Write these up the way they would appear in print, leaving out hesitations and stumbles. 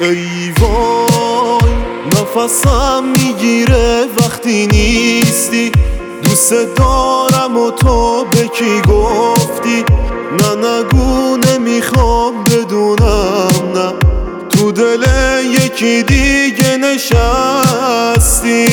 ای وای نفسم میگیره وقتی نیستی، دوست دارم و تو به کی گفتی؟ نه نگو نمیخوام بدونم، نه تو دل یکی دیگه نشستی.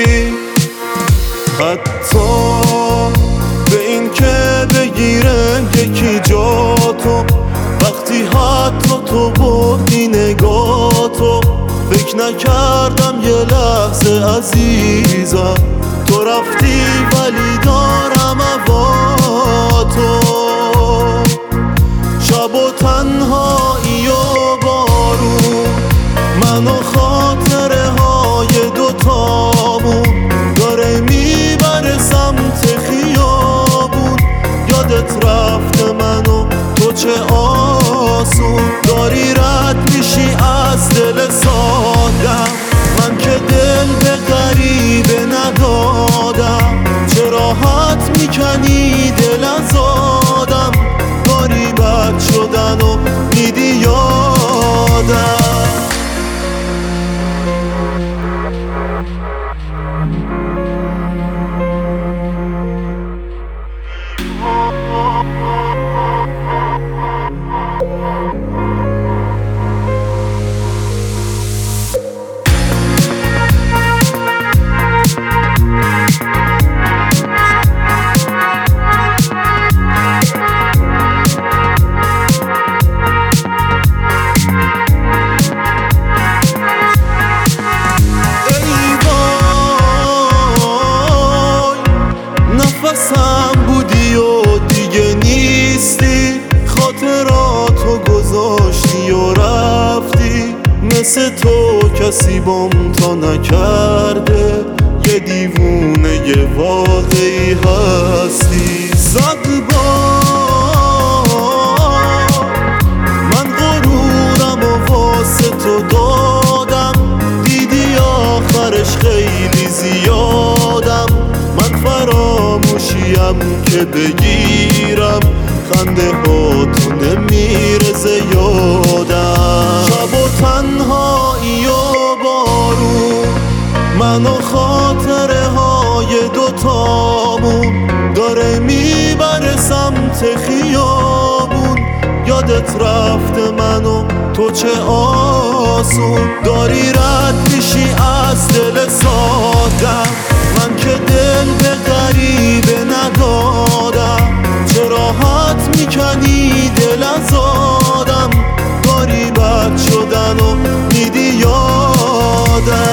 حتی به این که بگیرم یکی جا تو، وقتی حتی تو بردی نگاه تو، فکر نکردم یه لحظه عزیزم تو رفتی، ولی دارم هوا تو. شب و تنهایی و بارون، من و خاطره های دوتامون داره میبره سمت خیابون. یادت رفته منو تو چه آسون داری رد میشی از دل سادم. من که دل به غریبه ندادم، چه راحت میکنی دل از آدم. داری بد شدن و میدی یادم. نفسم بودی و دیگه نیستی، خاطراتو گذاشتی و رفتی. مثل تو کسی بام تا نکرده، یه دیوونه یه واقعی هستی. زد من غرورم و واسه تو دادم، دیدی آخرش خیلی زیادم. من فراموشیم که بگیرم، خنده هاتو نمیرزه یادم. شب و تنهایی و بارون، من و خاطره های دوتامون داره میبره سمت خیابون. یادت رفته منو تو چه آسون داری رد میشی از دل سادم. من که دل به غریبه ندادم، چه راحت میکنی دل از آدم. داری بد شدن و میدی یادم.